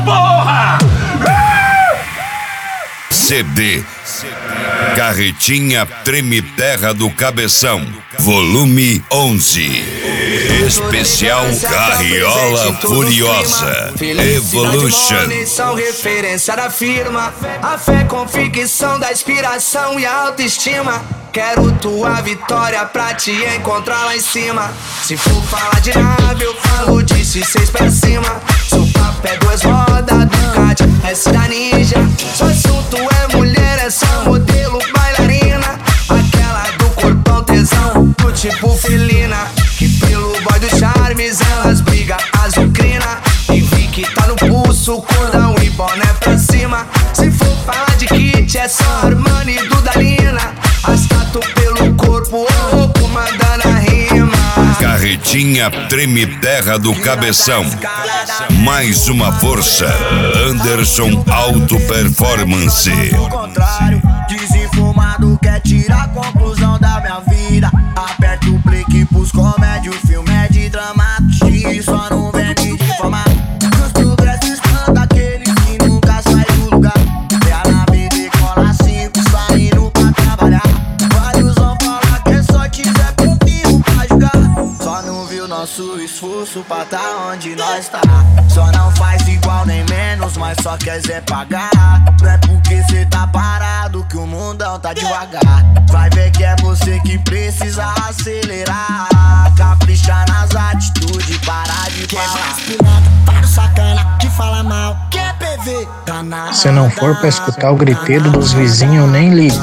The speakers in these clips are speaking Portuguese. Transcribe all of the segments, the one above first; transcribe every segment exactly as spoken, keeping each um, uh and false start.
porra! C D Carretinha Treme Terra do Cabeção, volume onze. Especial Carriola Furiosa Evolution. São referência da firma. A fé com ficção da inspiração e a autoestima. Quero tua vitória pra te encontrar lá em cima. Se for falar de nave, eu falo de seis pra cima. Seu papo é duas rodas, Ducati, essa da Ninja. Seu assunto é mulher, essa modelo bailarina. Aquela do corpão tesão, do tipo felina. Que pelo boy do charmes elas brigam azucrina. E vi que tá no pulso, cordão e boné pra cima. Se for falar de kit, é só Armani e Dudalina. As tatu pelo corpo, oh, mandando a rima. Carretinha Treme Terra do Cabeção. Mais uma força. Anderson Auto Performance. Ao contrário, desinformado quer tirar a conclusão da minha vida. Aperta o play que pros comédia, o filme é de dramaturgia. Só não vende de forma. Os progressos espanta aqueles que nunca saem do lugar. É a nave decola cinco, saindo pra trabalhar. Vários vão falar que é só tiver comigo pra jogar. Só não viu nosso esforço pra tá onde nós tá. Só não faz igual nem menos, mas só quer Zé pagar. Não é porque cê tá parado que o mundão tá devagar. Vai ver que é você que precisa acelerar. Caprichar nas atitudes, parar de falar. Para o sacana que fala mal, que é P V. Se não for pra escutar o griteiro dos vizinhos, eu nem ligo.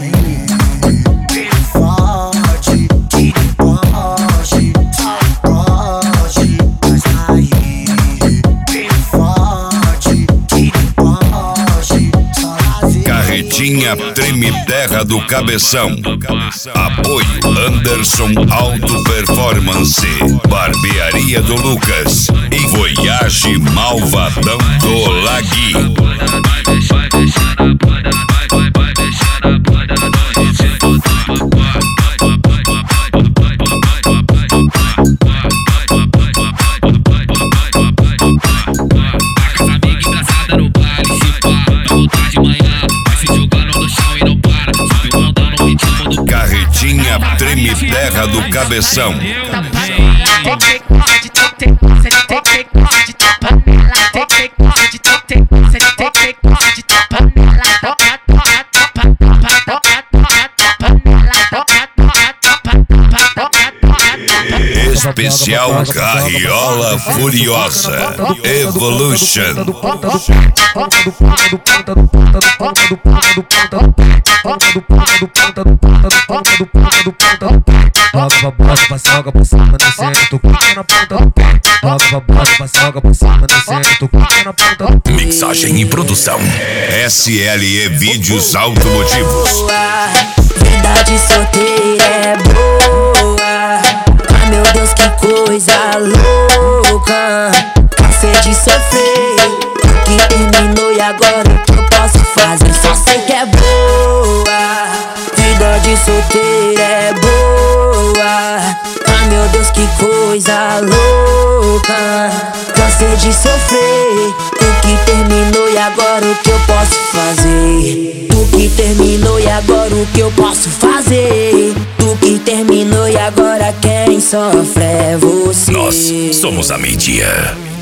Carretinha Treme Terra do Cabeção. Apoio Anderson Auto Performance, Barbearia do Lucas e Voyage Malvadão do Lagui. Carretinha Treme Terra do Cabeção. Especial Carriola Furiosa Evolution. Joga pra bota, pra soga, pra cima, descendo, tô curtindo a ponta do pé. Joga pra bota, pra soga, pra cima, descendo, tô curtindo a ponta do pé. Mixagem e produção S L E Vídeos Automotivos. Vida de solteira é boa. Ai meu Deus, que coisa louca. Cansei de sofrer, que terminou e agora o que eu posso fazer? Só sei que é boa. Vida de solteira é boa. Ai meu Deus, que coisa louca. Cansei de sofrer, tu que terminou e agora o que eu posso fazer? Tu que terminou e agora o que eu posso fazer? Tu que terminou e agora quem sofre é você. Nós somos a mídia.